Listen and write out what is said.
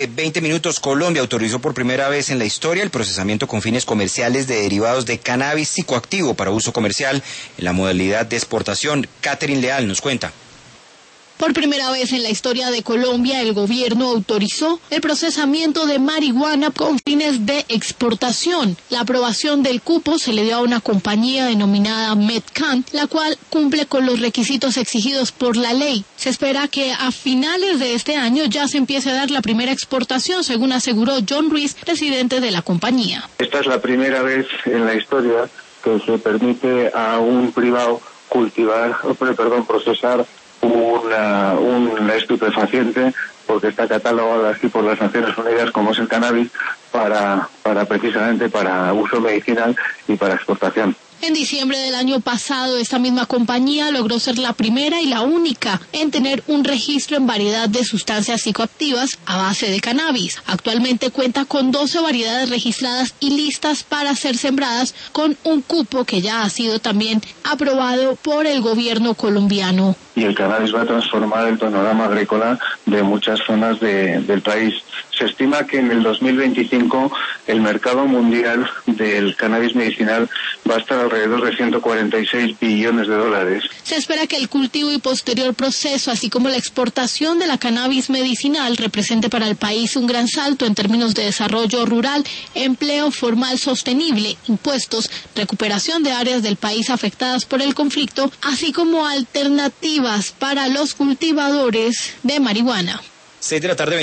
20 minutos, Colombia autorizó por primera vez en la historia el procesamiento con fines comerciales de derivados de cannabis psicoactivo para uso comercial en la modalidad de exportación. Catherine Leal nos cuenta. Por primera vez en la historia de Colombia, el gobierno autorizó el procesamiento de marihuana con fines de exportación. La aprobación del cupo se le dio a una compañía denominada Medcan, la cual cumple con los requisitos exigidos por la ley. Se espera que a finales de este año ya se empiece a dar la primera exportación, según aseguró John Ruiz, presidente de la compañía. Esta es la primera vez en la historia que se permite a un privado procesar un estupefaciente, porque está catalogado así por las Naciones Unidas como es el cannabis, precisamente para uso medicinal y para exportación. En diciembre del año pasado, esta misma compañía logró ser la primera y la única en tener un registro en variedad de sustancias psicoactivas a base de cannabis. Actualmente cuenta con 12 variedades registradas y listas para ser sembradas, con un cupo que ya ha sido también aprobado por el gobierno colombiano. Y el cannabis va a transformar el panorama agrícola de muchas zonas del país. Se estima que en el 2025 el mercado mundial del cannabis medicinal va a estar alrededor de 146 billones de dólares. Se espera que el cultivo y posterior proceso, así como la exportación de la cannabis medicinal, represente para el país un gran salto en términos de desarrollo rural, empleo formal sostenible, impuestos, recuperación de áreas del país afectadas por el conflicto, así como alternativas para los cultivadores de marihuana. 6 de la tarde.